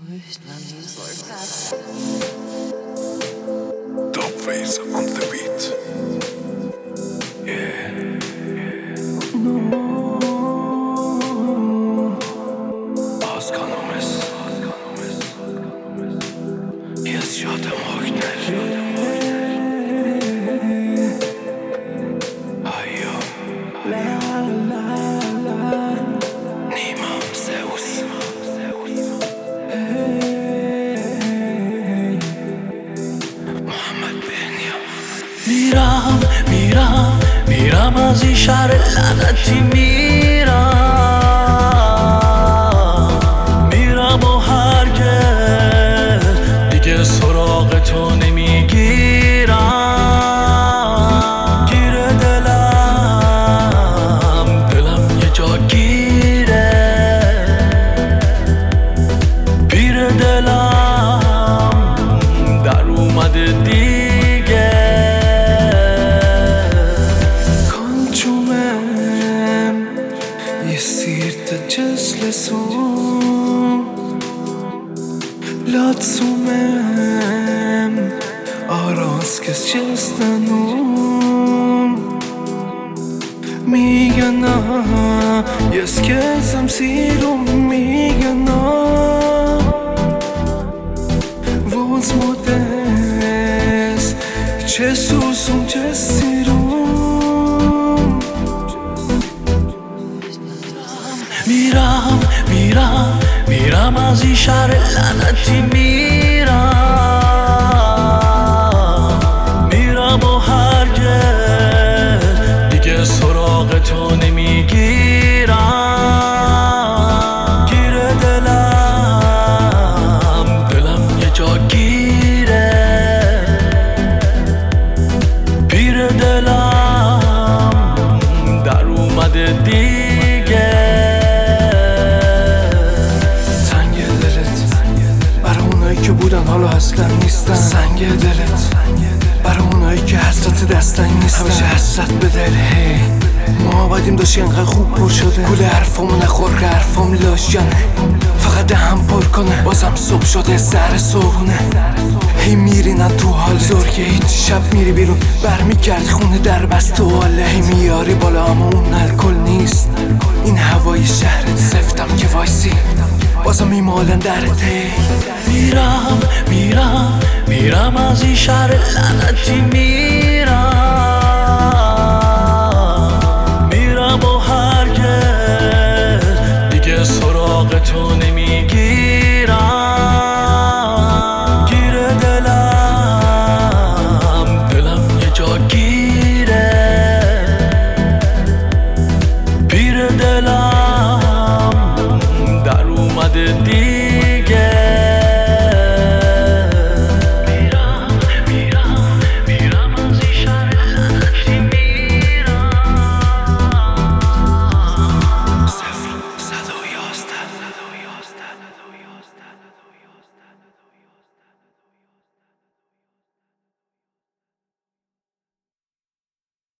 Top face on the beat. Yeah. Askanımız. Yaşadım Ogner. Ayo. Nima Zeus. Muhammed Benya. میرم از این شهر لعنتی میرم و هرگز دیگه سراغ تو نمیگیرم. گیره دلم یه جا گیره، پیر دلم در اومده دیگه. Latsumem araskes känslor migana jag skäsam sirum migana vos modes Jesusum Jesirum میرم از این شهر لعنتی میرم و هرگز دیگه سراغ تو نمیگیرم. گیره دلم یه جا گیره، پیر دلم در اومده دیگه. بودن حالا اصلا نیستن. سنگ دلت برای اونایی که حسرت دستن نیستن. همیشه حسرت به دل ما بدیم داشتی انقدر خوب پر شده. گول حرفامو نخور که حرفام لاشیانه، فقط دهم پر کنه. بازم صبح شده سر صبحونه، هی میرینن تو حال زور که هیچ شب میری بیرون برمیگردی خونه در بست و حاله. هی میاری بالا اما اون الکل نیست، این هوای شهرت. سفتم که وایسی بازم میمالن درته. میرم از این شهر لعنتی میرم و هرگز دیگه سراغ تو نمیگیرم. گیره دلم یه جا گیره، پیر دلم